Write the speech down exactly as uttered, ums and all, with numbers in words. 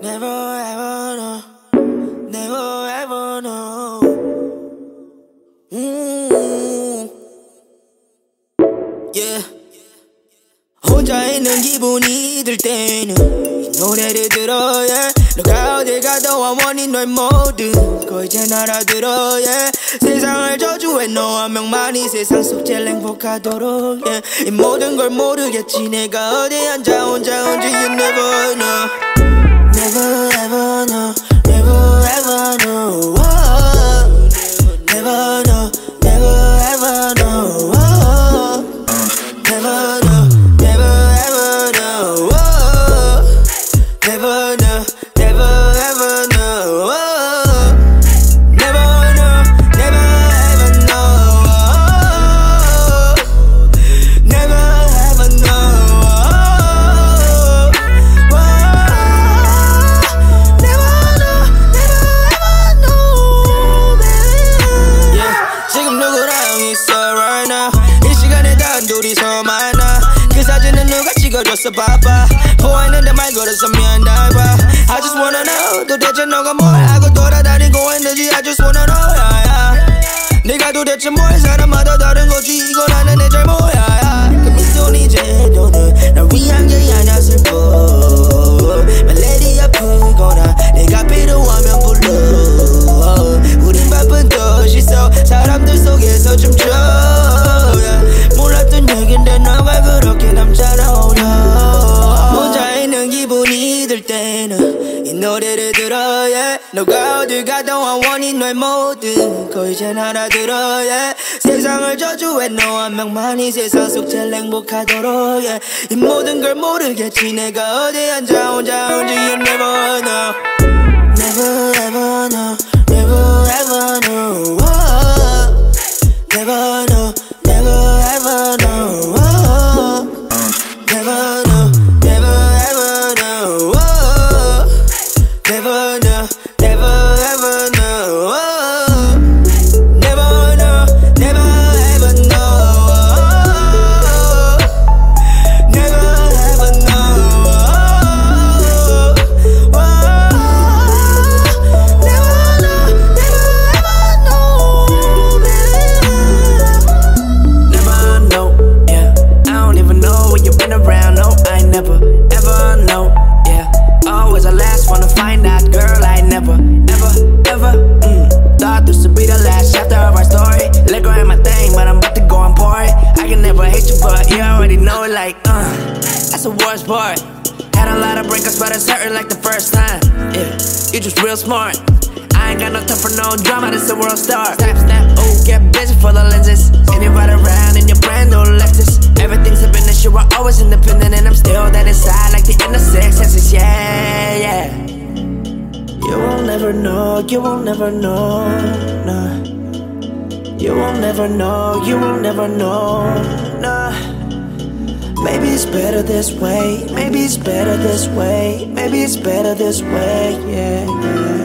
never ever know, never ever know. 음, yeah. 혼자 있는 기분이 들 때는 이 노래를 들어 yeah. 너가 어딜 가도 I want it 널 모든 걸 이젠 알아들어 yeah. 세상을 저주해 너 한 명만이 세상 속 제일 행복하도록 yeah. 이 모든 걸 모르겠지 내가 어디 앉아 혼자 온지 You never know, never ever know, never ever know. Whoa. Never know, never ever know. Whoa. Never know, never ever know. Whoa. Never know, never ever know. Whoa. Never know, never ever know. Whoa. Never ever know. Whoa. Never know, never ever know, baby. Yeah, 지금 누구랑 있어 right now? 이 시간에 단둘이서 만나. 그 사진은 누가 찍어줬어 봐봐. 보았는데 말 걸어서 미안하다. I just wanna know 도대체 너가 뭘 하고 돌아다니고 있는지 I just wanna know yeah, yeah. 네가 도대체 뭘 사람마다 다른 거지 이건 나는 내 잘못이야. 그 미소니 제도는 날 위한 게 아냐 슬퍼. 멜로디 아프거나 내가 필요하면 불러. 우린 바쁜 도시 속 사람들 속에서 춤춰 yeah. 몰랐던 얘긴데 너가 그렇게 남자라 오려. 혼자 있는 기분이 들 때는 이 노래를 들어 yeah. 너가 어딜 가도 I want it 널 모든 거 이젠 알아들어 yeah. 세상을 저주해 너 한 명만이 세상 속 제일 행복하도록 yeah. 이 모든 걸 모르겠지 내가 어디 앉아 혼자 온지 You never know, never ever know, never ever know. Whoa. Never know, never ever know. Whoa. Never know, never ever know. Whoa. Never know, never ever know. Whoa. Never know, never ever know. Whoa. Never ever know. Whoa. Whoa. Never know, never ever know, baby. Never know, yeah. I don't even know where you've been around, no, I never, ever know, yeah. Always the last one to find out, girl, I never, ever, ever, mm. Thought this would be the last chapter of our story. Let go ain't my thing, but I'm about to go and pour it. I can never hate you, but you already know it, like, uh, that's the worst part. Had a lot of breakups, but it's hurting like the first time, yeah. You just real smart. I ain't got no time for no drama, this a world star. Snap, snap, oh, get busy for the lenses. And you ride around in your brand new Lexus. Everything's a business, you are always independent. And I'm still that inside like the end of six senses, yeah, yeah. You won't never know, you won't never know, nah. You won't never know, you won't never know, nah. Maybe it's better this way, maybe it's better this way, maybe it's better this way, yeah, yeah.